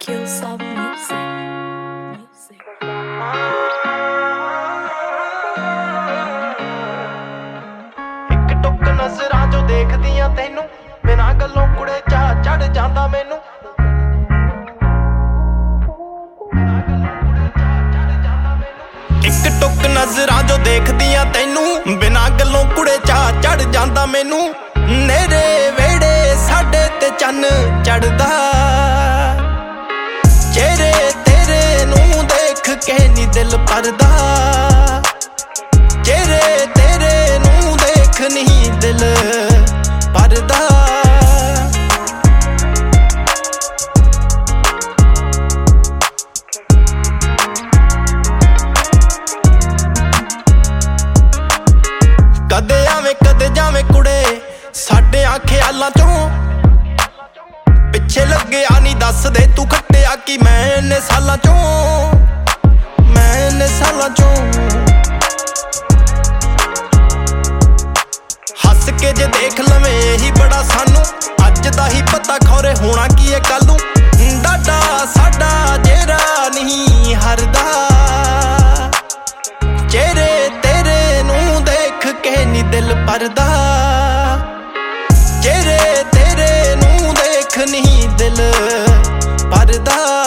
Skillsoft Music. ਇੱਕ ਟੁੱਕ ਨਜ਼ਰਾਂ ਜੋ ਦੇਖਦੀਆਂ ਤੈਨੂੰ ਬਿਨਾਂ ਗੱਲੋਂ ਕੁੜੇ ਚਾਹ ਚੜ ਜਾਂਦਾ ਮੈਨੂੰ ਇੱਕ ਟੁੱਕ ਨਜ਼ਰਾਂ ਜੋ ਦੇਖਦੀਆਂ ਤੈਨੂੰ ਬਿਨਾਂ ਗੱਲੋਂ ਕੁੜੇ ਚਾਹ ਚੜ ਜਾਂਦਾ ਮੈਨੂੰ ਨੇਰੇ ਵੇੜੇ ਸਾਡੇ ਤੇ ਚੰਨ ਚੜਦਾ ਚਿਹਰੇ ਤੇਰੇ ਨੂੰ ਦੇਖ ਕੇ ਨੀ ਦਿਲ ਭਰਦਾ ਚਿਹਰੇ ਤੇਰੇ ਨੂੰ ਦੇਖ ਨਹੀਂ ਦਿਲ ਭਰਦਾ ਕਦੇ ਆਵੇਂ ਕਦੇ ਜਾਵੇਂ ਕੁੜੇ ਸਾਡੇ ਖਿਆਲਾਂ ਚੋਂ ਪਿੱਛੇ ਲੱਗਿਆ ਨਹੀਂ ਦੱਸਦੇ ਤੂੰ ਖੱਟਿਆ ਕਿ ਮੈਂ ਇੰਨੇ ਸਾਲਾਂ ਚੋਂ ਹੱਸ ਕੇ ਜੇ ਦੇਖ ਲਵੇਂ ਇਹੀ ਬੜਾ ਸਾਨੂੰ ਅੱਜ ਦਾ ਹੀ ਪਤਾ ਖੌਰੇ ਹੋਣਾ ਕੀ ਏ ਕੱਲ ਨੂੰ ਡਾਡਾ ਸਾਡਾ ਜਿਹੜਾ ਨਹੀਂ ਹਰਦਾ ਚਿਹਰੇ ਤੇਰੇ ਨੂੰ ਦੇਖ ਕੇ ਨੀ ਦਿਲ ਭਰਦਾ ਚਿਹਰੇ ਤੇਰੇ ਨੂੰ ਦੇਖ ਨਹੀਂ ਦਿਲ ਭਰਦਾ